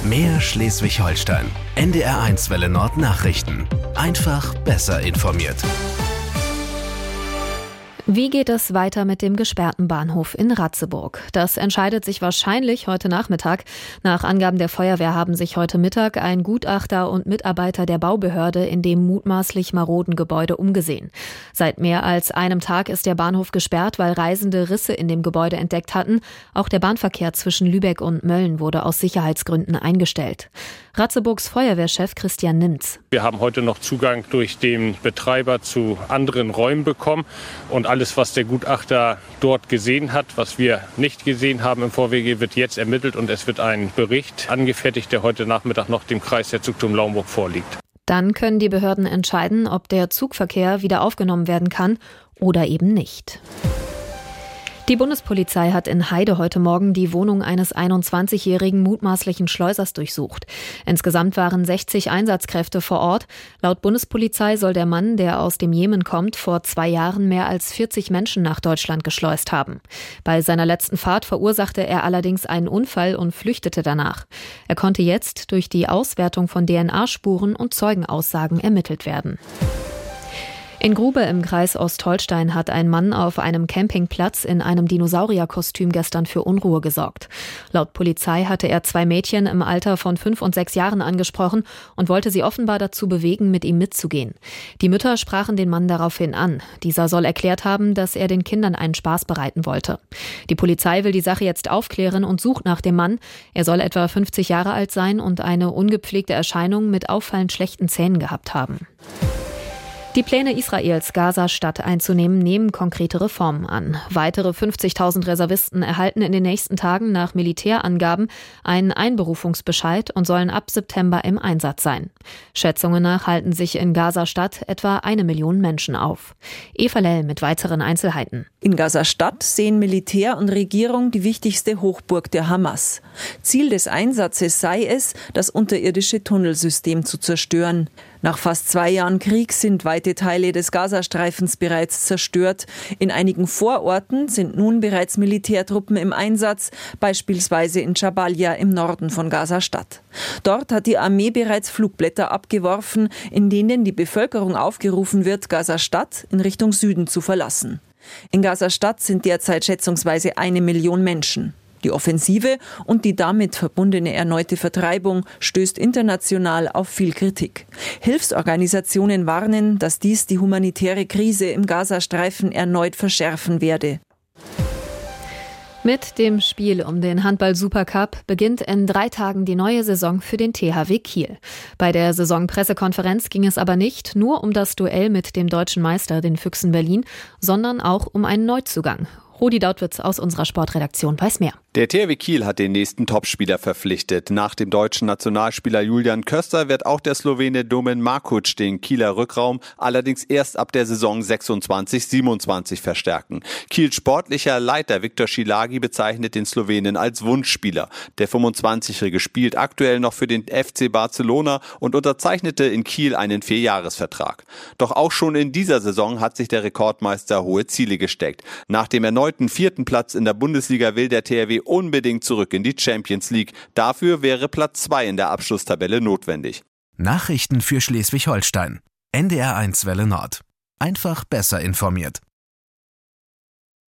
Mehr Schleswig-Holstein. NDR1 Welle Nord Nachrichten. Einfach besser informiert. Wie geht es weiter mit dem gesperrten Bahnhof in Ratzeburg? Das entscheidet sich wahrscheinlich heute Nachmittag. Nach Angaben der Feuerwehr haben sich heute Mittag ein Gutachter und Mitarbeiter der Baubehörde in dem mutmaßlich maroden Gebäude umgesehen. Seit mehr als einem Tag ist der Bahnhof gesperrt, weil Reisende Risse in dem Gebäude entdeckt hatten. Auch der Bahnverkehr zwischen Lübeck und Mölln wurde aus Sicherheitsgründen eingestellt. Ratzeburgs Feuerwehrchef Christian Nimz. Wir haben heute noch Zugang durch den Betreiber zu anderen Räumen bekommen und alles, was der Gutachter dort gesehen hat, was wir nicht gesehen haben im Vorwege, wird jetzt ermittelt und es wird ein Bericht angefertigt, der heute Nachmittag noch dem Kreisherzogtum Lauenburg vorliegt. Dann können die Behörden entscheiden, ob der Zugverkehr wieder aufgenommen werden kann oder eben nicht. Die Bundespolizei hat in Heide heute Morgen die Wohnung eines 21-jährigen mutmaßlichen Schleusers durchsucht. Insgesamt waren 60 Einsatzkräfte vor Ort. Laut Bundespolizei soll der Mann, der aus dem Jemen kommt, vor 2 Jahren mehr als 40 Menschen nach Deutschland geschleust haben. Bei seiner letzten Fahrt verursachte er allerdings einen Unfall und flüchtete danach. Er konnte jetzt durch die Auswertung von DNA-Spuren und Zeugenaussagen ermittelt werden. In Grube im Kreis Ostholstein hat ein Mann auf einem Campingplatz in einem Dinosaurierkostüm gestern für Unruhe gesorgt. Laut Polizei hatte er 2 Mädchen im Alter von 5 und 6 Jahren angesprochen und wollte sie offenbar dazu bewegen, mit ihm mitzugehen. Die Mütter sprachen den Mann daraufhin an. Dieser soll erklärt haben, dass er den Kindern einen Spaß bereiten wollte. Die Polizei will die Sache jetzt aufklären und sucht nach dem Mann. Er soll etwa 50 Jahre alt sein und eine ungepflegte Erscheinung mit auffallend schlechten Zähnen gehabt haben. Die Pläne Israels, Gaza-Stadt einzunehmen, nehmen konkrete Reformen an. Weitere 50.000 Reservisten erhalten in den nächsten Tagen nach Militärangaben einen Einberufungsbescheid und sollen ab September im Einsatz sein. Schätzungen nach halten sich in Gaza-Stadt etwa 1 Million Menschen auf. Eva Lell mit weiteren Einzelheiten. In Gaza-Stadt sehen Militär und Regierung die wichtigste Hochburg der Hamas. Ziel des Einsatzes sei es, das unterirdische Tunnelsystem zu zerstören. Nach fast 2 Jahren Krieg sind weite Teile des Gazastreifens bereits zerstört. In einigen Vororten sind nun bereits Militärtruppen im Einsatz, beispielsweise in Jabalia im Norden von Gaza-Stadt. Dort hat die Armee bereits Flugblätter abgeworfen, in denen die Bevölkerung aufgerufen wird, Gaza-Stadt in Richtung Süden zu verlassen. In Gaza-Stadt sind derzeit schätzungsweise 1 Million Menschen. Die Offensive und die damit verbundene erneute Vertreibung stößt international auf viel Kritik. Hilfsorganisationen warnen, dass dies die humanitäre Krise im Gazastreifen erneut verschärfen werde. Mit dem Spiel um den Handball-Supercup beginnt in 3 Tagen die neue Saison für den THW Kiel. Bei der Saisonpressekonferenz ging es aber nicht nur um das Duell mit dem deutschen Meister, den Füchsen Berlin, sondern auch um einen Neuzugang. Rudi Dautwitz aus unserer Sportredaktion weiß mehr. Der THW Kiel hat den nächsten Topspieler verpflichtet. Nach dem deutschen Nationalspieler Julian Köster wird auch der Slowene Domen Markuc den Kieler Rückraum allerdings erst ab der Saison 26/27 verstärken. Kiels sportlicher Leiter Viktor Šilagi bezeichnet den Slowenen als Wunschspieler. Der 25-Jährige spielt aktuell noch für den FC Barcelona und unterzeichnete in Kiel einen 4-Jahres-Vertrag. Doch auch schon in dieser Saison hat sich der Rekordmeister hohe Ziele gesteckt. Nach dem erneuten 4. Platz in der Bundesliga will der THW unbedingt zurück in die Champions League. Dafür wäre Platz 2 in der Abschlusstabelle notwendig. Nachrichten für Schleswig-Holstein. NDR1 Welle Nord. Einfach besser informiert.